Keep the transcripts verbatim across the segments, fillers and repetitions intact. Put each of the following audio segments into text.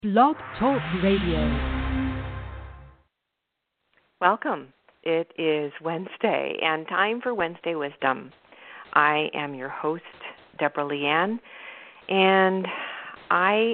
Blog Talk Radio. Welcome. It is Wednesday and time for Wednesday Wisdom. I am your host, Deborah Leanne, and I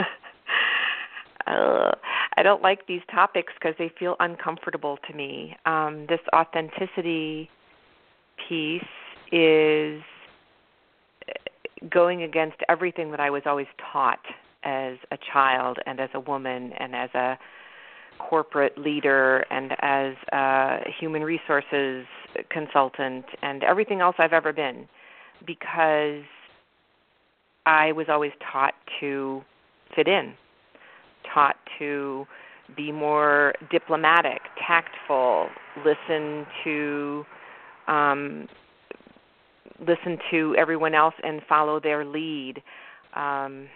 uh, I don't like these topics because they feel uncomfortable to me. Um, this authenticity piece is going against everything that I was always taught as a child and as a woman and as a corporate leader and as a human resources consultant and everything else I've ever been, because I was always taught to fit in, taught to be more diplomatic, tactful, listen to um, listen to everyone else and follow their lead. Um,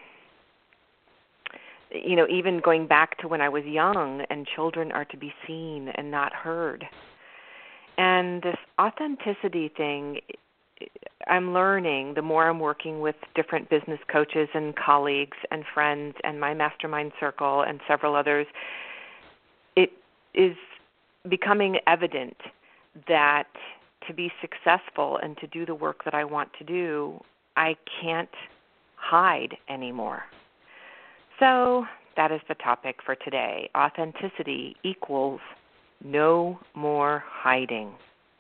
You know, even going back to when I was young, and children are to be seen and not heard. And this authenticity thing, I'm learning the more I'm working with different business coaches and colleagues and friends and my mastermind circle and several others, it is becoming evident that to be successful and to do the work that I want to do, I can't hide anymore. So that is the topic for today. Authenticity equals no more hiding.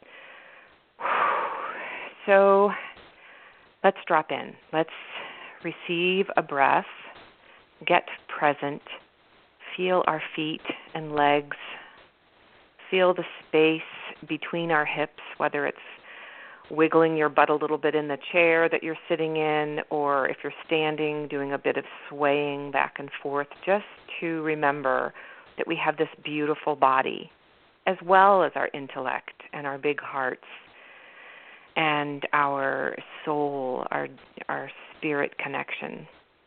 So let's drop in. Let's receive a breath, get present, feel our feet and legs, feel the space between our hips, whether it's wiggling your butt a little bit in the chair that you're sitting in, or if you're standing, doing a bit of swaying back and forth, just to remember that we have this beautiful body, as well as our intellect and our big hearts and our soul, our our spirit connection.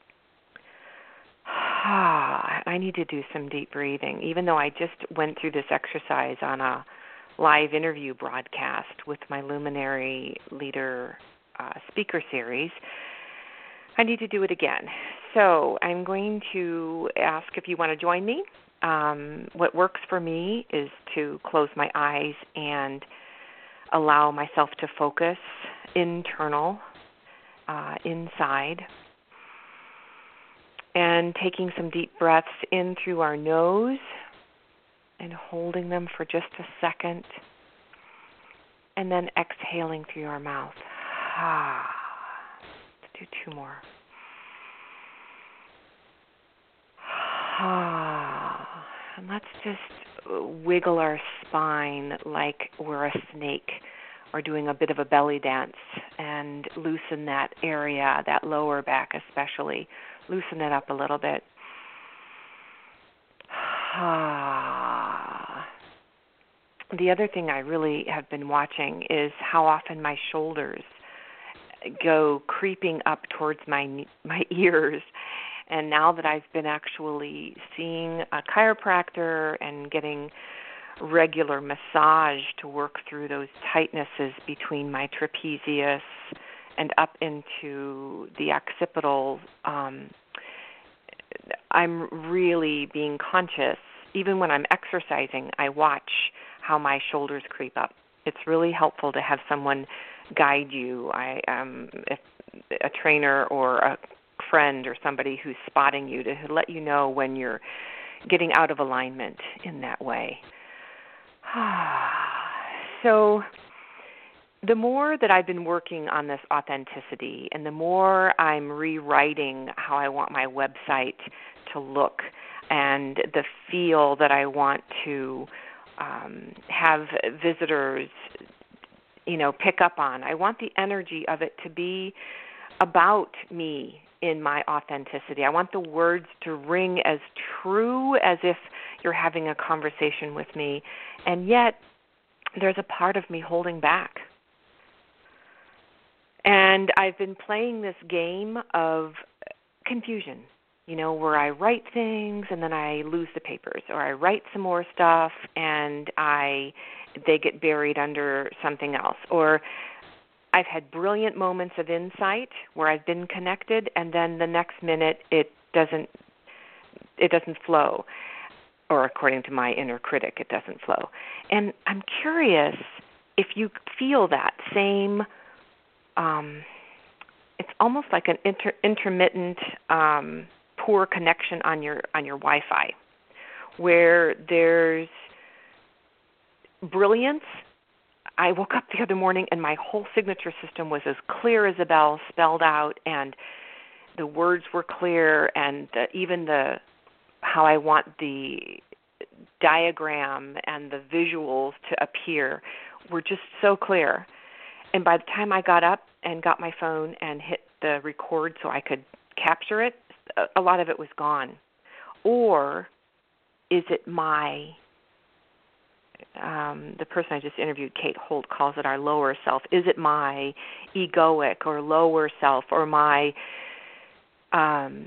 I need to do some deep breathing, even though I just went through this exercise on a live interview broadcast with my Luminary Leader uh, speaker series. I need to do it again. So I'm going to ask if you want to join me. Um, what works for me is to close my eyes and allow myself to focus internal, uh, inside, and taking some deep breaths in through our nose and holding them for just a second, and then exhaling through our mouth. Ah, let's do two more. Ah, and let's just wiggle our spine like we're a snake, or doing a bit of a belly dance, and loosen that area, that lower back especially. Loosen it up a little bit. Ah. The other thing I really have been watching is how often my shoulders go creeping up towards my my ears. And now that I've been actually seeing a chiropractor and getting regular massage to work through those tightnesses between my trapezius and up into the occipital, um, I'm really being conscious. Even when I'm exercising, I watch how my shoulders creep up. It's really helpful to have someone guide you. I um, if a trainer or a friend or somebody who's spotting you to let you know when you're getting out of alignment in that way. So the more that I've been working on this authenticity, and the more I'm rewriting how I want my website to look and the feel that I want to um, have visitors, you know, pick up on, I want the energy of it to be about me in my authenticity. I want the words to ring as true as if you're having a conversation with me, and yet there's a part of me holding back. And I've been playing this game of confusion, you know, where I write things and then I lose the papers, or I write some more stuff and I they get buried under something else. Or I've had brilliant moments of insight where I've been connected, and then the next minute it doesn't it doesn't flow. Or according to my inner critic, it doesn't flow. And I'm curious if you feel that same, um, it's almost like an inter- intermittent um, poor connection on your on your Wi-Fi, where there's brilliance. I woke up the other morning and my whole signature system was as clear as a bell, spelled out, and the words were clear, and the, even the how I want the diagram and the visuals to appear were just so clear. And by the time I got up and got my phone and hit the record so I could capture it, a lot of it was gone. Or is it my, um, the person I just interviewed, Kate Holt, calls it our lower self. Is it my egoic or lower self or my um,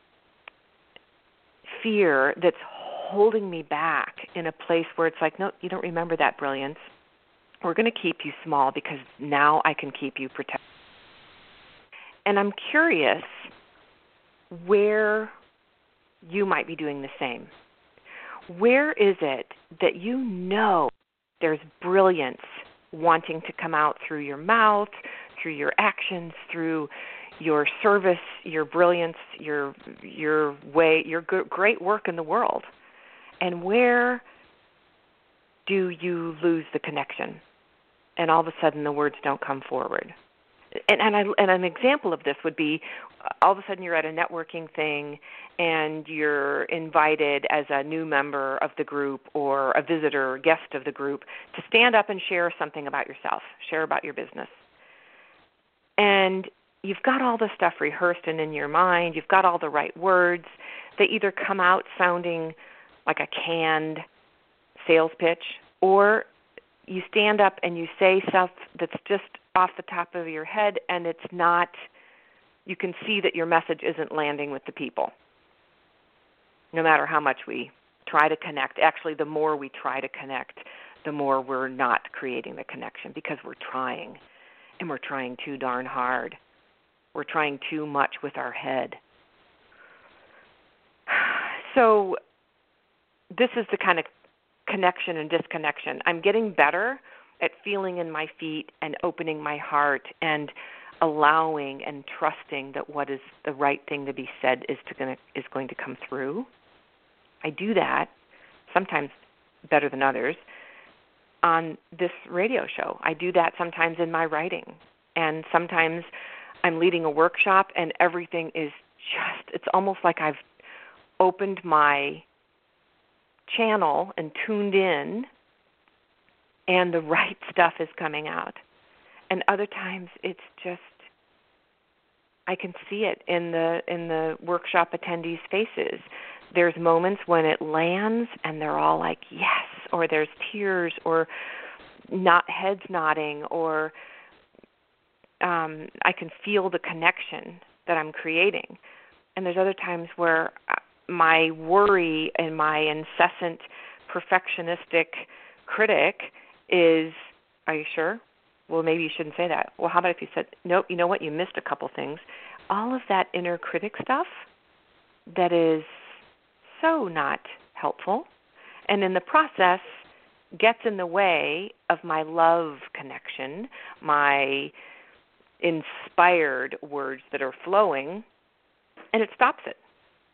fear that's holding me back in a place where it's like, no, you don't remember that brilliance. We're going to keep you small because now I can keep you protected. And I'm curious where you might be doing the same. Where is it that you know there's brilliance wanting to come out through your mouth, through your actions, through your service, your brilliance, your your way, your great work in the world? And where do you lose the connection? And all of a sudden the words don't come forward. And, and, I, and an example of this would be all of a sudden you're at a networking thing and you're invited as a new member of the group or a visitor or guest of the group to stand up and share something about yourself, share about your business. And you've got all the stuff rehearsed and in your mind. You've got all the right words. They either come out sounding like a canned sales pitch, or you stand up and you say stuff that's just off the top of your head, and it's not, you can see that your message isn't landing with the people. No matter how much we try to connect, actually the more we try to connect, the more we're not creating the connection because we're trying, and we're trying too darn hard. We're trying too much with our head. So this is the kind of connection and disconnection. I'm getting better at feeling in my feet and opening my heart and allowing and trusting that what is the right thing to be said is to gonna, is going to come through. I do that, sometimes better than others, on this radio show. I do that sometimes in my writing. And sometimes I'm leading a workshop and everything is just, it's almost like I've opened my channel and tuned in and the right stuff is coming out. And other times it's just, I can see it in the in the workshop attendees' faces. There's moments when it lands and they're all like, yes, or there's tears or not heads nodding, or um, I can feel the connection that I'm creating. And there's other times where my worry and my incessant perfectionistic critic is, are you sure? Well, maybe you shouldn't say that. Well, how about if you said, nope, you know what, you missed a couple things. All of that inner critic stuff that is so not helpful, and in the process gets in the way of my love connection, my inspired words that are flowing, and it stops it.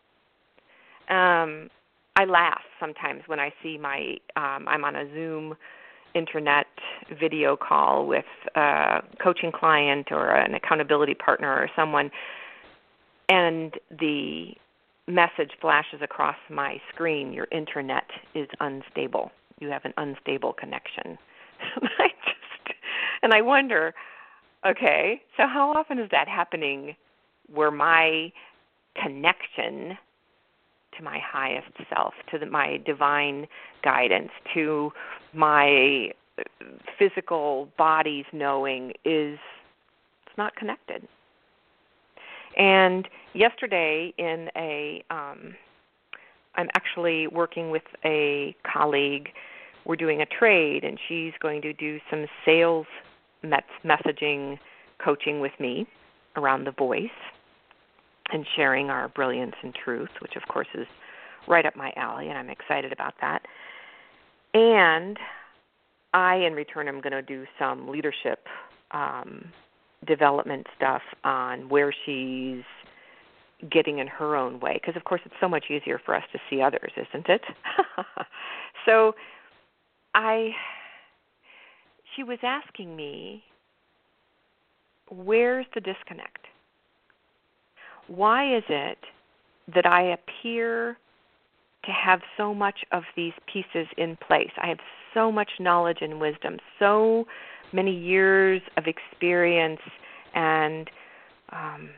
Um, I laugh sometimes when I see my, um, I'm on a Zoom internet video call with a coaching client or an accountability partner or someone, and the message flashes across my screen, your internet is unstable. You have an unstable connection. I just, and I wonder, okay, so how often is that happening where my connection to my highest self, to the, my divine guidance, to my physical body's knowing is, it's not connected. And yesterday in a, um, I'm actually working with a colleague. We're doing a trade, and she's going to do some sales met- messaging coaching with me around the voice and sharing our brilliance and truth, which of course is right up my alley, and I'm excited about that. And I, in return, am going to do some leadership um, development stuff on where she's getting in her own way, because, of course, it's so much easier for us to see others, isn't it? So I, she was asking me, where's the disconnect? Why is it that I appear to have so much of these pieces in place? I have so much knowledge and wisdom, so many years of experience and um,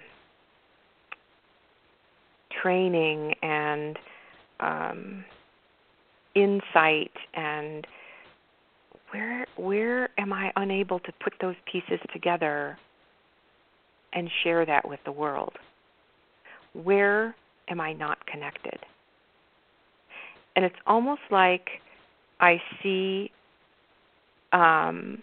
training and um, insight, and where where am I unable to put those pieces together and share that with the world? Where am I not connected? And it's almost like I see um,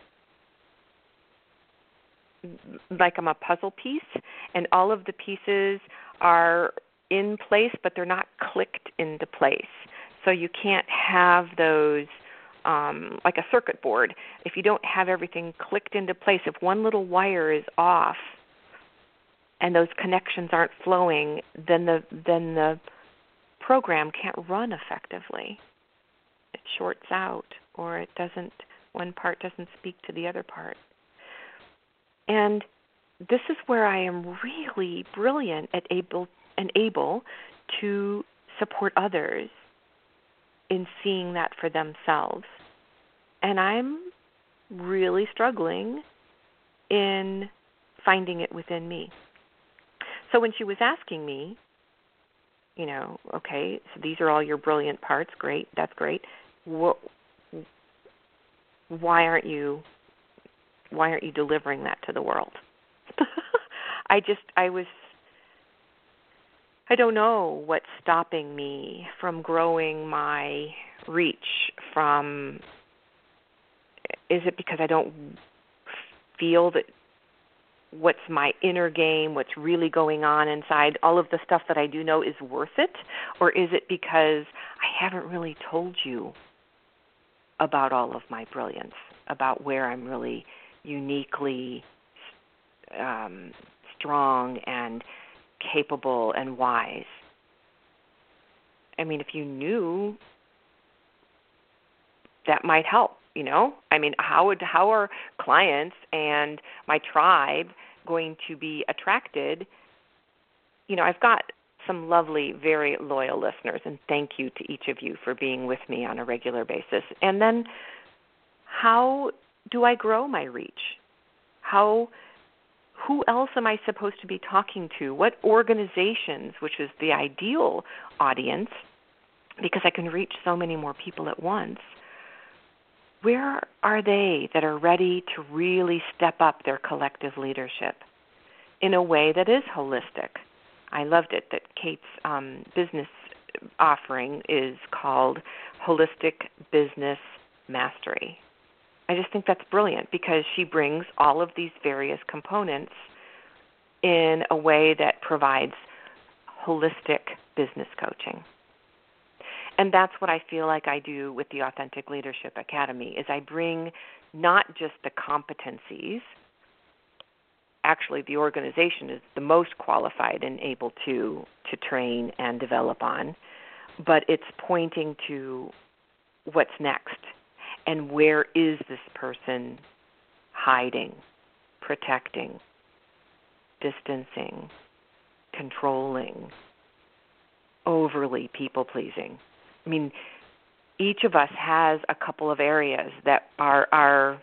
like I'm a puzzle piece, and all of the pieces are in place, but they're not clicked into place. So you can't have those um, like a circuit board. If you don't have everything clicked into place, if one little wire is off and those connections aren't flowing, then the then the program can't run effectively. It shorts out, or it doesn't. One part doesn't speak to the other part. And this is where I am really brilliant at able and able to support others in seeing that for themselves. And I'm really struggling in finding it within me. So when she was asking me, you know, okay, so these are all your brilliant parts, great, that's great. What, why aren't you why aren't you delivering that to the world? I just I was I don't know what's stopping me from growing my reach. From is it because I don't feel that what's my inner game, what's really going on inside, all of the stuff that I do know is worth it? Or is it because I haven't really told you about all of my brilliance, about where I'm really uniquely um, strong and capable and wise? I mean, if you knew, that might help, you know? I mean, how would how are clients and my tribe going to be attracted? You know, I've got some lovely, very loyal listeners, and thank you to each of you for being with me on a regular basis. And then how do I grow my reach? How Who else am I supposed to be talking to? What organizations, which is the ideal audience, because I can reach so many more people at once, where are they that are ready to really step up their collective leadership in a way that is holistic? I loved it that Kate's um, business offering is called Holistic Business Mastery. I just think that's brilliant because she brings all of these various components in a way that provides holistic business coaching. And that's what I feel like I do with the Authentic Leadership Academy, is I bring not just the competencies. Actually, the organization is the most qualified and able to, to train and develop on, but it's pointing to what's next. And where is this person hiding, protecting, distancing, controlling, overly people-pleasing? I mean, each of us has a couple of areas that are our,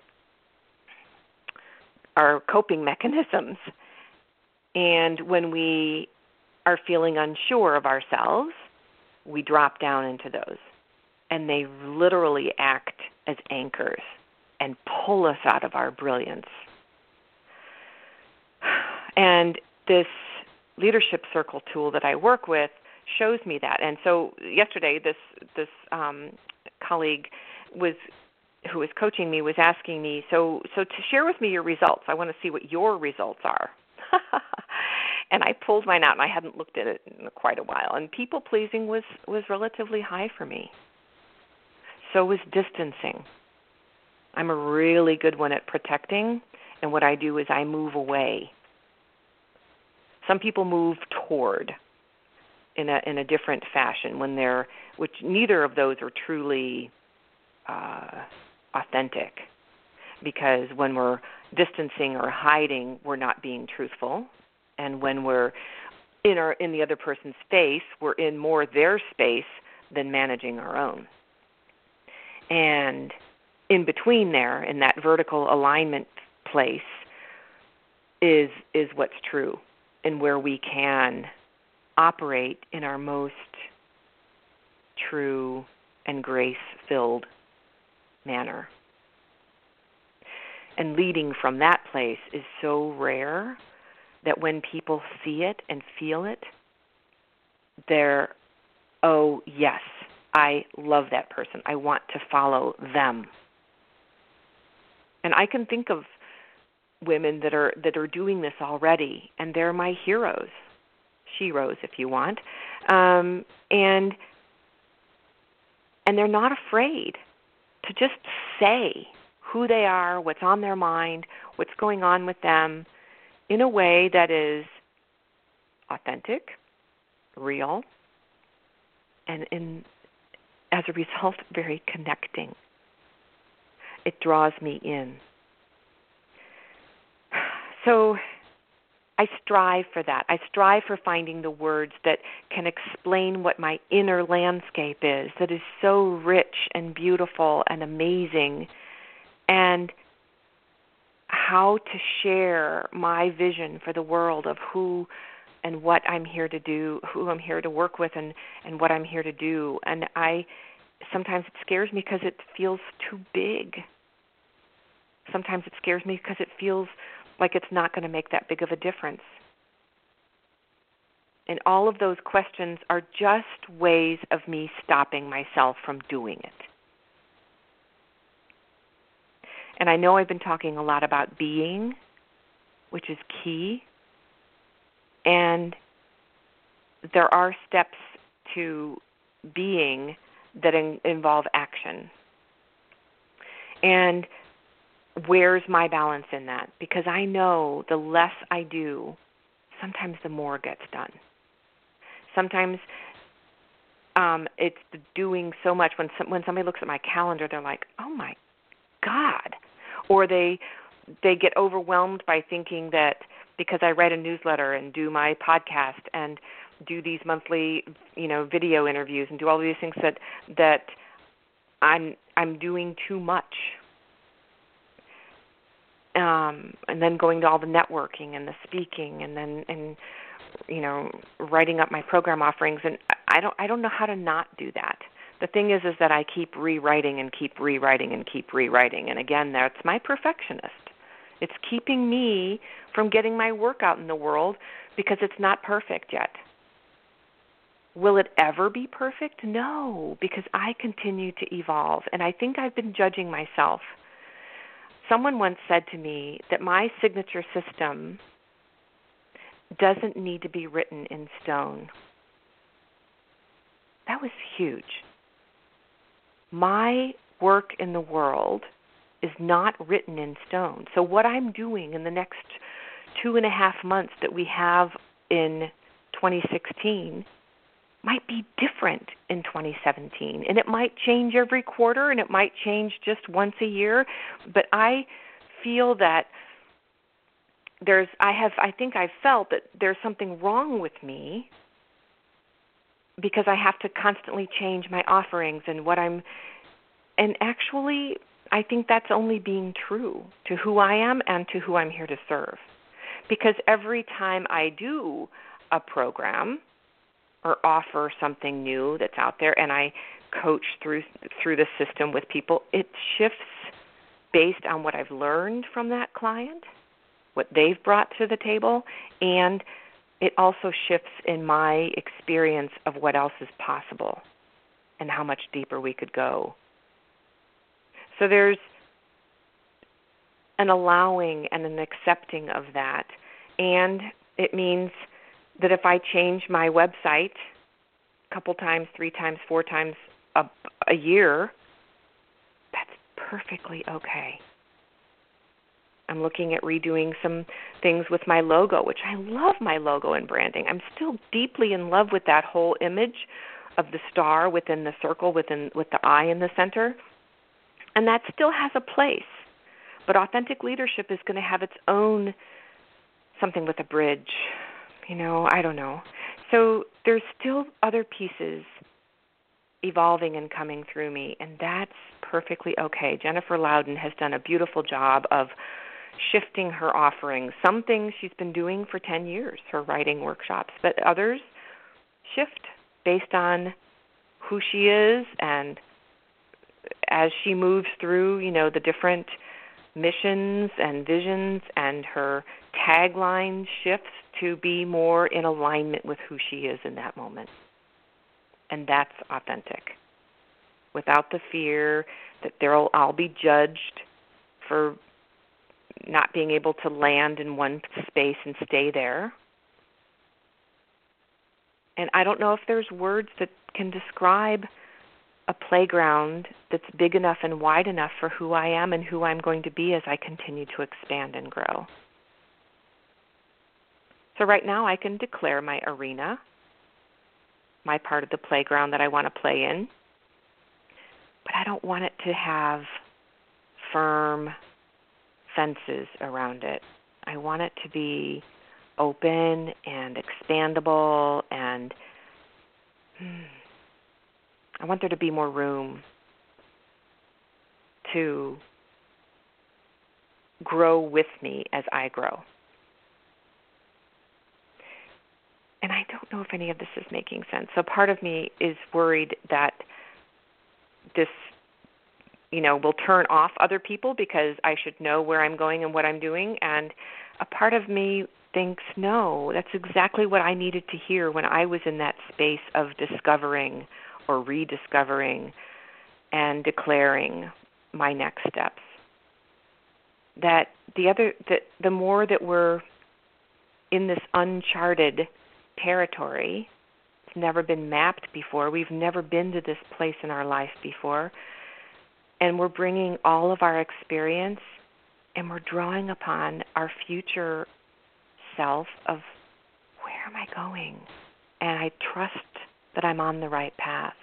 our coping mechanisms. And when we are feeling unsure of ourselves, we drop down into those. And they literally act as anchors and pull us out of our brilliance. And this leadership circle tool that I work with shows me that. And so yesterday, this this um, colleague was who was coaching me was asking me, so so to share with me your results. I want to see what your results are. And I pulled mine out, and I hadn't looked at it in quite a while. And people-pleasing was, was relatively high for me. So was distancing. I'm a really good one at protecting, and what I do is I move away. Some people move toward in a in a different fashion when they're, which neither of those are truly uh, authentic, because when we're distancing or hiding, we're not being truthful, and when we're in our in the other person's space, we're in more their space than managing our own. And in between there, in that vertical alignment place, is is what's true, and where we can operate in our most true and grace-filled manner. And leading from that place is so rare that when people see it and feel it, they're, oh, yes, I love that person. I want to follow them. And I can think of women that are that are doing this already, and they're my heroes, sheroes, if you want, um, and and they're not afraid to just say who they are, what's on their mind, what's going on with them, in a way that is authentic, real, and in as a result, very connecting. It draws me in. So I strive for that. I strive for finding the words that can explain what my inner landscape is, that is so rich and beautiful and amazing, and how to share my vision for the world of who and what I'm here to do, who I'm here to work with, and, and what I'm here to do. And I sometimes it scares me because it feels too big. Sometimes it scares me because it feels like it's not going to make that big of a difference. And all of those questions are just ways of me stopping myself from doing it. And I know I've been talking a lot about being, which is key. And there are steps to being that in, involve action. And where's my balance in that? Because I know the less I do, sometimes the more gets done. Sometimes um, it's the doing so much. When some, when somebody looks at my calendar, they're like, "Oh my God," or they they get overwhelmed by thinking that because I write a newsletter and do my podcast and do these monthly, you know, video interviews and do all these things that that I'm I'm doing too much. Um, and then going to all the networking and the speaking, and then and you know writing up my program offerings, and I don't I don't know how to not do that. The thing is, is that I keep rewriting and keep rewriting and keep rewriting, and again, that's my perfectionist. It's keeping me from getting my work out in the world because it's not perfect yet. Will it ever be perfect? No, because I continue to evolve, and I think I've been judging myself. Someone once said to me that my signature system doesn't need to be written in stone. That was huge. My work in the world is not written in stone. So what I'm doing in the next two and a half months that we have in twenty sixteen might be different in twenty seventeen. And it might change every quarter, and it might change just once a year. But I feel that there's, I have, I think I've felt that there's something wrong with me because I have to constantly change my offerings and what I'm, and actually I think that's only being true to who I am and to who I'm here to serve. Because every time I do a program or offer something new that's out there, and I coach through through the system with people, it shifts based on what I've learned from that client, what they've brought to the table, and it also shifts in my experience of what else is possible and how much deeper we could go. So there's an allowing and an accepting of that, and it means that if I change my website a couple times, three times, four times a, a year, that's perfectly okay. I'm looking at redoing some things with my logo, which I love my logo and branding. I'm still deeply in love with that whole image of the star within the circle, within with the eye in the center. And that still has a place. But authentic leadership is going to have its own something with a bridge. You know, I don't know. So there's still other pieces evolving and coming through me, and that's perfectly okay. Jennifer Loudon has done a beautiful job of shifting her offerings. Some things she's been doing for ten years, her writing workshops, but others shift based on who she is, and as she moves through, you know, the different missions and visions, and her tagline shifts to be more in alignment with who she is in that moment. And that's authentic. Without the fear that there'll I'll be judged for not being able to land in one space and stay there. And I don't know if there's words that can describe a playground that's big enough and wide enough for who I am and who I'm going to be as I continue to expand and grow. So right now I can declare my arena, my part of the playground that I want to play in, but I don't want it to have firm fences around it. I want it to be open and expandable, and hmm, I want there to be more room to grow with me as I grow. And I don't know if any of this is making sense. So part of me is worried that this, you know, will turn off other people because I should know where I'm going and what I'm doing. And a part of me thinks, no, that's exactly what I needed to hear when I was in that space of discovering or rediscovering and declaring my next steps. That the other, that the more that we're in this uncharted territory, it's never been mapped before. We've never been to this place in our life before. And we're bringing all of our experience, and we're drawing upon our future self of where am I going? And I trust that I'm on the right path.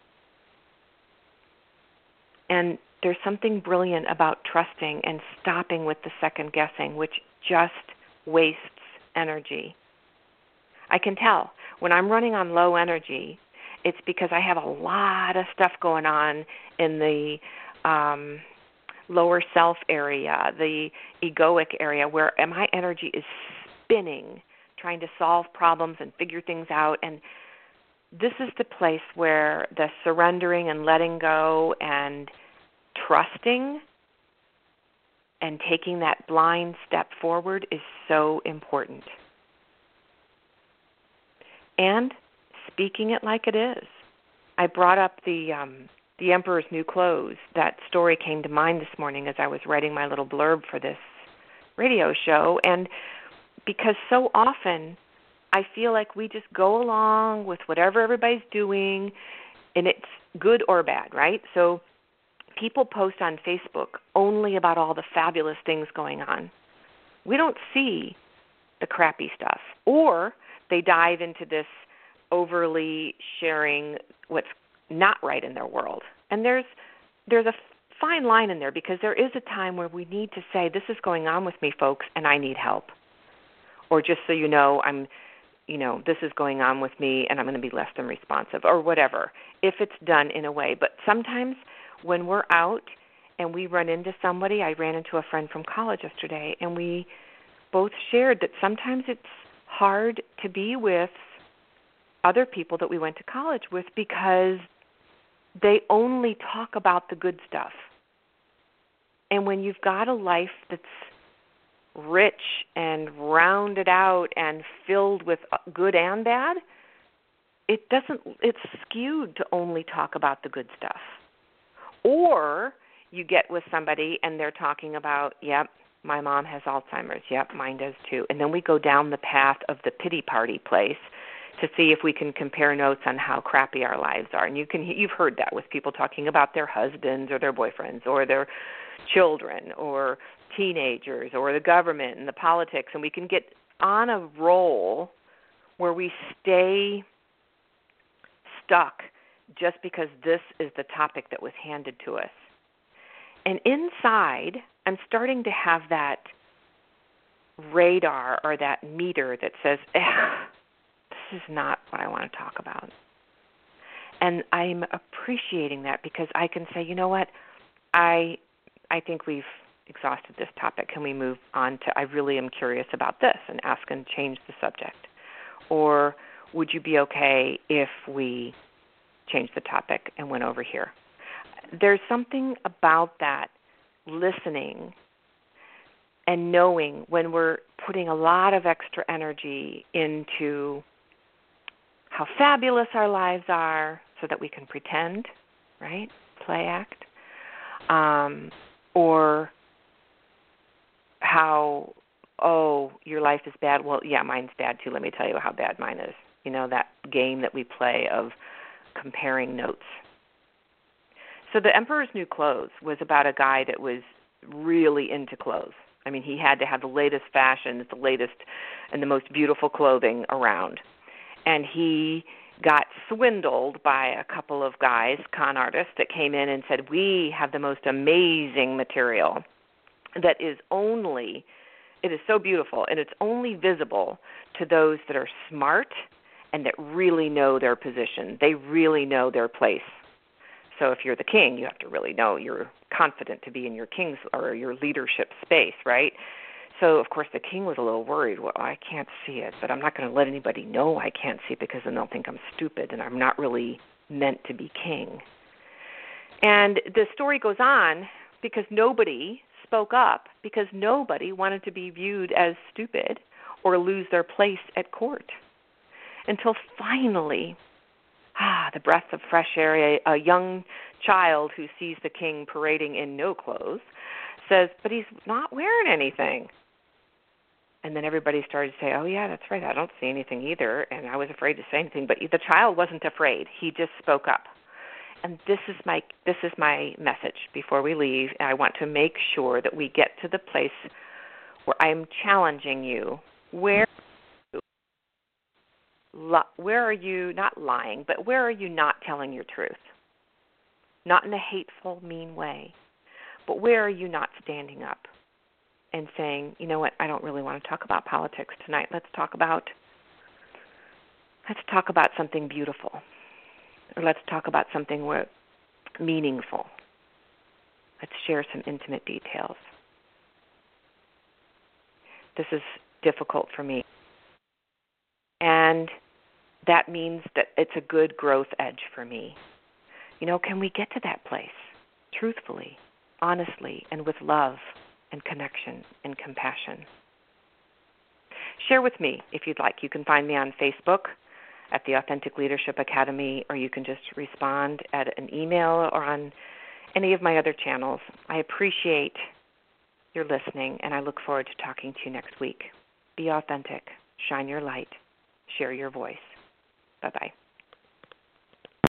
And there's something brilliant about trusting and stopping with the second guessing, which just wastes energy. I can tell when I'm running on low energy, it's because I have a lot of stuff going on in the um, lower self area, the egoic area, where my energy is spinning, trying to solve problems and figure things out. And this is the place where the surrendering and letting go and trusting and taking that blind step forward is so important. And speaking it like it is. I brought up the um, the Emperor's New Clothes. That story came to mind this morning as I was writing my little blurb for this radio show. And because so often I feel like we just go along with whatever everybody's doing, and it's good or bad, right? So people post on Facebook only about all the fabulous things going on. We don't see the crappy stuff. Or they dive into this overly sharing what's not right in their world. And there's there's a fine line in there, because there is a time where we need to say, this is going on with me, folks, and I need help. Or just so you know, I'm, you know, this is going on with me and I'm going to be less than responsive, or whatever, if it's done in a way. But sometimes when we're out and we run into somebody, I ran into a friend from college yesterday, and we both shared that sometimes it's hard to be with other people that we went to college with because they only talk about the good stuff. And when you've got a life that's rich and rounded out and filled with good and bad, it doesn't, it's skewed to only talk about the good stuff. Or you get with somebody and they're talking about, yep, My mom has Alzheimer's. Yep, mine does too. And then we go down the path of the pity party place to see if we can compare notes on how crappy our lives are. And you can, you've heard that with people talking about their husbands or their boyfriends or their children or teenagers or the government and the politics. And we can get on a roll where we stay stuck just because this is the topic that was handed to us. And inside, I'm starting to have that radar or that meter that says, this is not what I want to talk about. And I'm appreciating that because I can say, you know what, I I think we've exhausted this topic. Can we move on to, I really am curious about this, and ask and change the subject? Or would you be okay if we changed the topic and went over here? There's something about that listening and knowing when we're putting a lot of extra energy into how fabulous our lives are so that we can pretend, right, play act, um, or how, oh, your life is bad. Well, yeah, mine's bad too. Let me tell you how bad mine is. You know, that game that we play of comparing notes. So The Emperor's New Clothes was about a guy that was really into clothes. I mean, he had to have the latest fashions, the latest and the most beautiful clothing around. And he got swindled by a couple of guys, con artists, that came in and said, we have the most amazing material that is only, it is so beautiful, and it's only visible to those that are smart and that really know their position. They really know their place. So if you're the king, you have to really know you're confident to be in your king's or your leadership space, right? So, of course, the king was a little worried. Well, I can't see it, but I'm not going to let anybody know I can't see it because then they'll think I'm stupid and I'm not really meant to be king. And the story goes on because nobody spoke up, because nobody wanted to be viewed as stupid or lose their place at court. Until finally, ah, the breath of fresh air, a, a young child who sees the king parading in no clothes says, but he's not wearing anything. And then everybody started to say, oh, yeah, that's right, I don't see anything either, and I was afraid to say anything. But the child wasn't afraid. He just spoke up. And this is my this is my message before we leave. And I want to make sure that we get to the place where I'm challenging you. Where where are you not lying, but where are you not telling your truth? Not in a hateful, mean way, but where are you not standing up and saying, you know what, I don't really want to talk about politics tonight. Let's talk about let's talk about something beautiful. Or let's talk about something where, meaningful. Let's share some intimate details. This is difficult for me. And that means that it's a good growth edge for me. You know, can we get to that place truthfully, honestly, and with love and connection and compassion? Share with me if you'd like. You can find me on Facebook at the Authentic Leadership Academy, or you can just respond at an email or on any of my other channels. I appreciate your listening, and I look forward to talking to you next week. Be authentic. Shine your light. Share your voice. Bye-bye.